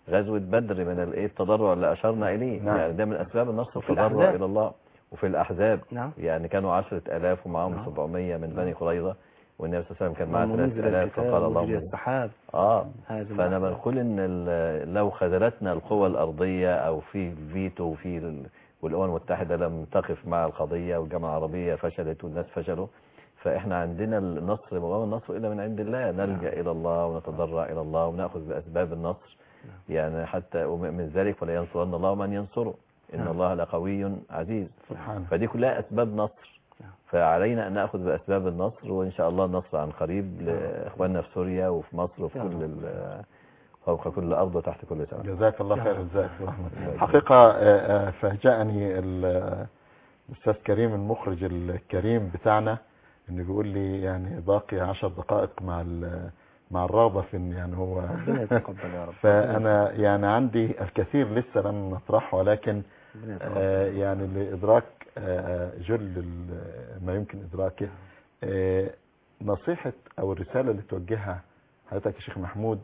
غزوة بدر من التضرع اللي أشرنا إليه. نعم. يعني ده من أسباب النصر التضرع إلى الله. وفي الأحزاب نعم. يعني كانوا 10,000 ومعهم نعم. 700 من بني قريظة، والنبي صلى الله عليه وسلم كان معاه ومنزل 3,000 فقال الكتاب ومجري اللهم السحاب. فأنا بنقول إن لو خذلتنا القوى الأرضية أو في فيتو وفي والأمم المتحدة لم تقف مع القضية والجامعة العربية فشلت والناس فشلوا، فإحنا عندنا النصر وما النصر إلا من عند الله. نلجأ إلى الله ونتضرع إلى الله ونأخذ بأسباب النصر. يعني حتى من ذلك ولا ينصرن الله من ينصره إن الله لقوي عزيز. سبحانه. فدي كلها أسباب نصر، فعلينا أن نأخذ بأسباب النصر، وإن شاء الله النصر عن قريب لإخواننا في سوريا وفي مصر وفي فوق كل أرض وتحت كل سماء. جزاك الله خير. جزاك الله. حقيقة فاجأني الأستاذ كريم المخرج الكريم بتاعنا إنه بيقول لي يعني باقي 10 دقائق مع الرغبة في إن يعني هو ربنا يتقبل يا رب. فأنا يعني عندي الكثير لسه لم نطرحه، ولكن يعني لإدراك جل ما يمكن إدراكه، نصيحة أو الرسالة اللي توجهها حضرتك يا شيخ محمود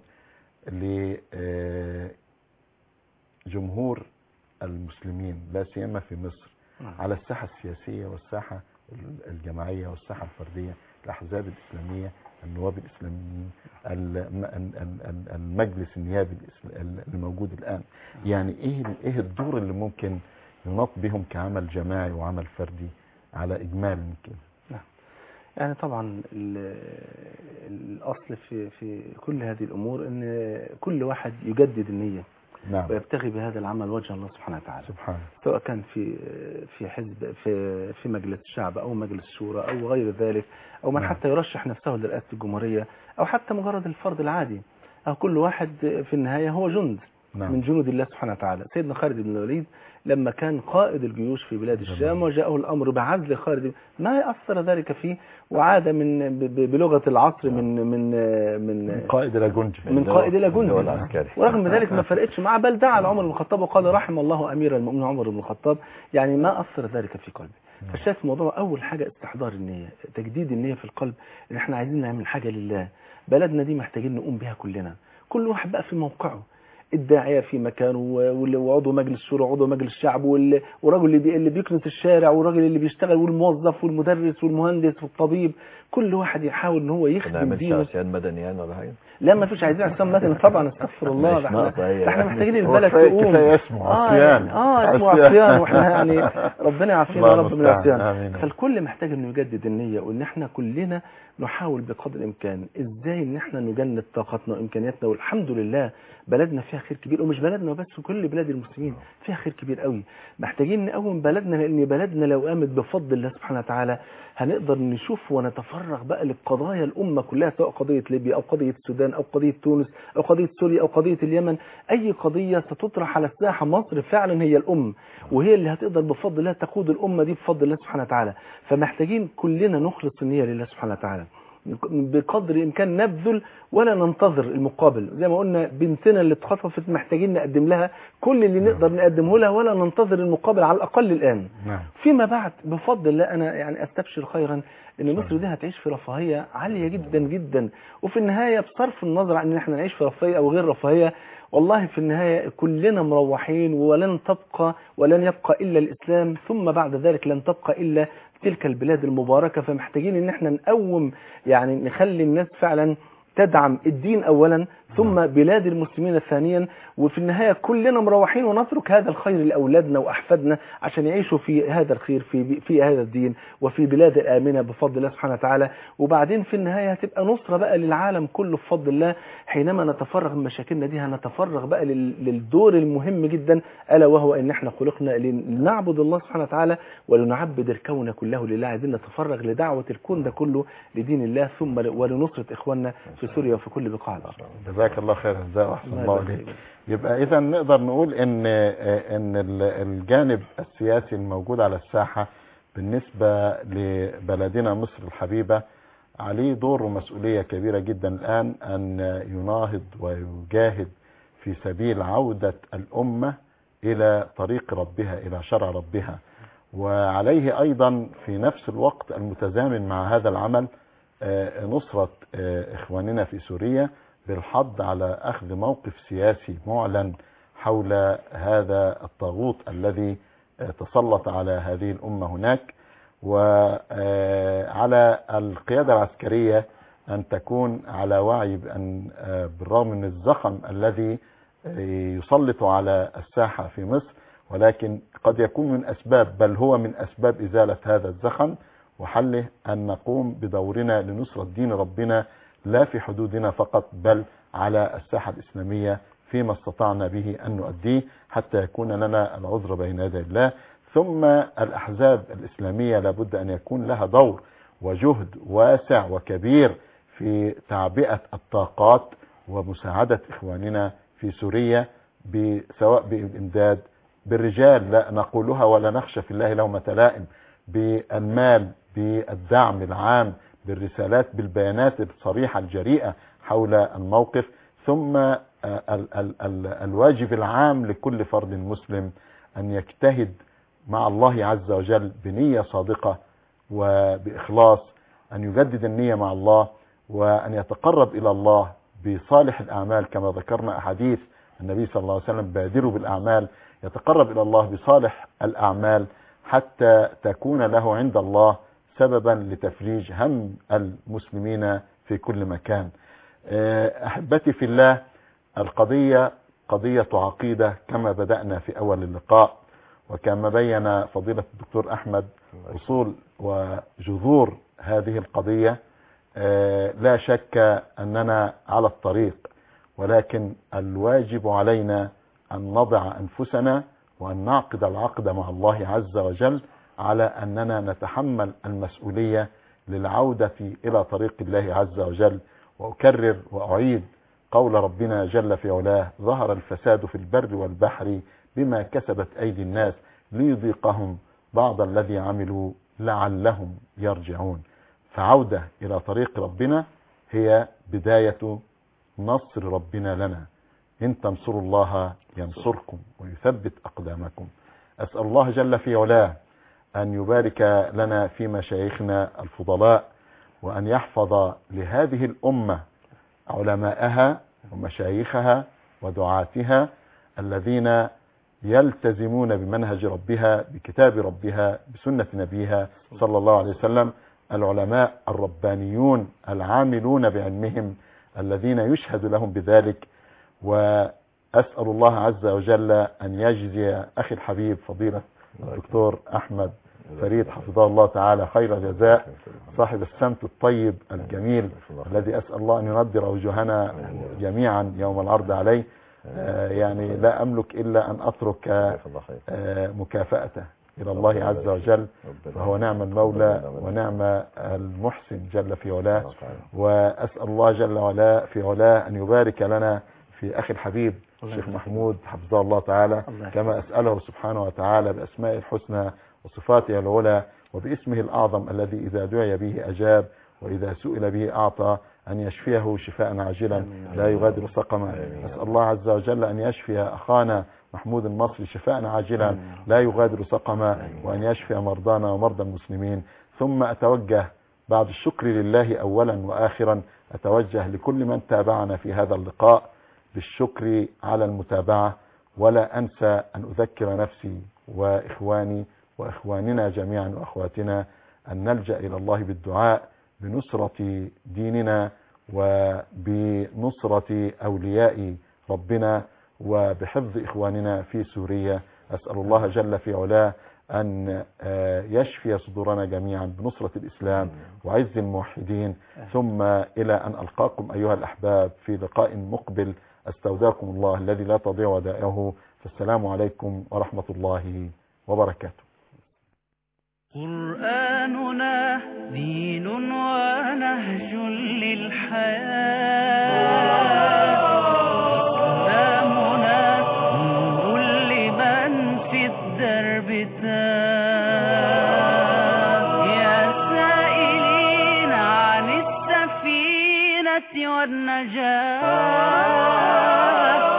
لجمهور المسلمين لا سيما في مصر على الساحة السياسية والساحة الجماعية والساحة الفردية، الأحزاب الإسلامية، النواب الإسلاميين، المجلس النيابي الموجود الآن، يعني إيه الدور اللي ممكن ينط بهم كعمل جماعي وعمل فردي على إجمال ممكن؟ يعني طبعا الأصل في كل هذه الأمور أن كل واحد يجدد النية. نعم. ويبتغي بهذا العمل وجه الله سبحانه وتعالى. سبحانه. سواء كان في حزب في مجلس الشعب أو مجلس الشورى أو غير ذلك، أو من حتى يرشح نفسه لرئاسة الجمهورية، أو حتى مجرد الفرد العادي، أو كل واحد في النهاية هو جند من جنود الله سبحانه وتعالى. سيدنا خالد بن الوليد لما كان قائد الجيوش في بلاد الشام وجاءه الأمر بعزل خالد ما أثر ذلك فيه، وعاد بلغة العصر من قائد إلى جندي، من قائد إلى جندي، ورغم ذلك ما فرقتش معه، بل دعا لعمر بن الخطاب وقال رحم الله أمير المؤمنين عمر بن الخطاب، يعني ما أثر ذلك في قلبه. فشايف الموضوع أول حاجة استحضار النية، تجديد النية في القلب، إن احنا عايزين نعمل حاجة لله. بلدنا دي محتاجين نقوم بها كلنا، كل واحد بقى في موقعه، الداعية في مكانه، وعضو مجلس الشورى وعضو مجلس الشعب، والراجل اللي بيكنس الشارع، والراجل اللي بيشتغل، والموظف والمدرس والمهندس والطبيب، كل واحد يحاول ان هو يخدم دينه. عصيان مدنيان ولا حاجه؟ لا ما فيش عايزين عصيان مدني طبعا، استغفر الله. احنا محتاجين البلد تقوم. كفايه اسمه عصيان. اسمه عصيان، واحنا يعني ربنا يعافينا يا رب من العصيان. فالكل محتاج انه يجدد النية، وان احنا كلنا نحاول بقدر الامكان ازاي ان احنا نجند طاقتنا وامكانياتنا. والحمد لله بلدنا فيها خير كبير، ومش بلدنا بس، كل بلاد المسلمين فيها خير كبير قوي. محتاجين نقوم بلدنا، لان بلدنا لو قامت بفضل الله سبحانه وتعالى هنقدر نشوف ونتفرغ بقى لقضايا الامه كلها، سواء قضيه ليبيا او قضيه السودان او قضيه تونس او قضيه سوريا او قضيه اليمن. اي قضيه ستطرح على الساحه، مصر فعلا هي الام، وهي اللي هتقدر بفضل الله تقود الامه دي بفضل الله سبحانه وتعالى. فمحتاجين كلنا نخلص النيه لله سبحانه وتعالى بقدر الامكان، نبذل ولا ننتظر المقابل. زي ما قلنا بنتنا اللي اتخطفت محتاجين نقدم لها كل اللي نقدر نقدمه لها، ولا ننتظر المقابل على الاقل الان. فيما بعد بفضل الله انا يعني استبشر خيرا ان مصر دي هتعيش في رفاهيه عاليه جدا جدا. وفي النهايه بصرف النظر عن ان احنا نعيش في رفاهيه او غير رفاهيه، والله في النهايه كلنا مروحين، ولن يبقى الا الاسلام، ثم بعد ذلك لن تبقى الا تلك البلاد المباركة. فمحتاجين ان احنا نقوم، يعني نخلي الناس فعلا تدعم الدين اولا، ثم بلاد المسلمين ثانيا. وفي النهاية كلنا مروحين، ونترك هذا الخير لأولادنا وأحفادنا عشان يعيشوا في هذا الخير في هذا الدين وفي بلاد الآمنة بفضل الله سبحانه وتعالى. وبعدين في النهاية هتبقى نصرة بقى للعالم كله بفضل الله. حينما نتفرغ من مشاكلنا دي هنتفرغ بقى للدور المهم جدا، ألا وهو ان احنا خلقنا لنعبد الله سبحانه وتعالى ولنعبد الكون كله لله. عايزين نتفرغ لدعوة الكون ده كله لدين الله، ثم ولنصرة إخواننا في سوريا وفي كل بقاع الأرض. جزاك الله خير. جزاك الله عليك. يبقى اذا نقدر نقول ان الجانب السياسي الموجود على الساحة بالنسبة لبلدنا مصر الحبيبة عليه دور ومسؤولية كبيرة جدا الآن، أن يناهض ويجاهد في سبيل عودة الأمة إلى طريق ربها، إلى شرع ربها. وعليه أيضا في نفس الوقت المتزامن مع هذا العمل نصرة إخواننا في سوريا بالحض على أخذ موقف سياسي معلن حول هذا الطاغوت الذي تسلط على هذه الأمة هناك، وعلى القيادة العسكرية أن تكون على وعي بأن بالرغم من الزخم الذي يسلط على الساحة في مصر، ولكن قد يكون من أسباب، بل هو من أسباب إزالة هذا الزخم وحله، أن نقوم بدورنا لنصرة دين ربنا لا في حدودنا فقط بل على الساحة الإسلامية فيما استطعنا به أن نؤديه حتى يكون لنا العذر بين يدي الله. ثم الأحزاب الإسلامية لابد أن يكون لها دور وجهد واسع وكبير في تعبئة الطاقات ومساعدة إخواننا في سوريا، سواء بالإمداد بالرجال لا نقولها ولا نخشى في الله لومة لائم، بالمال، بالدعم العام، بالرسالات، بالبيانات الصريحة الجريئة حول الموقف. ثم الواجب العام لكل فرد مسلم أن يجتهد مع الله عز وجل بنية صادقة وبإخلاص، أن يجدد النية مع الله وأن يتقرب إلى الله بصالح الأعمال كما ذكرنا أحاديث النبي صلى الله عليه وسلم: بادروا بالأعمال. يتقرب إلى الله بصالح الأعمال حتى تكون له عند الله سببا لتفريج هم المسلمين في كل مكان. أحبتي في الله، القضية قضية عقيدة كما بدأنا في أول اللقاء، وكما بين فضيلة الدكتور أحمد أصول وجذور هذه القضية. لا شك أننا على الطريق، ولكن الواجب علينا أن نضع أنفسنا وأن نعقد العقد مع الله عز وجل على أننا نتحمل المسؤولية للعودة إلى طريق الله عز وجل. وأكرر وأعيد قول ربنا جل في علاه: ظهر الفساد في البر والبحر بما كسبت أيدي الناس ليذيقهم بعض الذي عملوا لعلهم يرجعون. فعودة إلى طريق ربنا هي بداية نصر ربنا لنا. إن تنصروا الله ينصركم ويثبت أقدامكم. أسأل الله جل في علاه أن يبارك لنا في مشايخنا الفضلاء، وأن يحفظ لهذه الأمة علماءها ومشايخها ودعاتها الذين يلتزمون بمنهج ربها، بكتاب ربها، بسنة نبيها صلى الله عليه وسلم، العلماء الربانيون العاملون بعلمهم الذين يشهد لهم بذلك. وأسأل الله عز وجل أن يجزي أخي الحبيب فضيلة الدكتور أحمد فريد حفظه الله تعالى خير الجزاء، صاحب السمت الطيب الجميل الذي أسأل الله أن ينضر وجوهنا جميعا يوم العرض عليه. يعني لا أملك إلا أن أترك مكافأته إلى الله عز وجل، فهو نعم المولى ونعم المحسن جل في علاه. وأسأل الله جل وعلا في علاه أن يبارك لنا في أخي الحبيب الشيخ محمود حفظه الله تعالى، كما أسأله سبحانه وتعالى بأسماء الحسنى وصفاته العلى وباسمه الأعظم الذي إذا دعي به أجاب وإذا سئل به أعطى، أن يشفيه شفاء عاجلا لا يغادر سقما. أسأل الله عز وجل أن يشفي أخانا محمود المصري شفاء عاجلا لا يغادر سقما، وأن يشفي مرضانا ومرضى المسلمين. ثم أتوجه بعد الشكر لله أولا وآخرا، أتوجه لكل من تابعنا في هذا اللقاء بالشكر على المتابعة، ولا أنسى أن أذكر نفسي وإخواني وإخواننا جميعا وأخواتنا أن نلجأ إلى الله بالدعاء بنصرة ديننا وبنصرة أولياء ربنا وبحفظ إخواننا في سوريا. أسأل الله جل في علاه أن يشفي صدورنا جميعا بنصرة الإسلام وعز الموحدين. ثم إلى أن ألقاكم أيها الأحباب في لقاء مقبل، أستودعكم الله الذي لا تضيع ودائعه. فالسلام عليكم ورحمة الله وبركاته. قرآننا دين ونهج للحياة، إسلامنا نور لمن في الدرب تاه. يا سائلين عن السفينة والنجاة،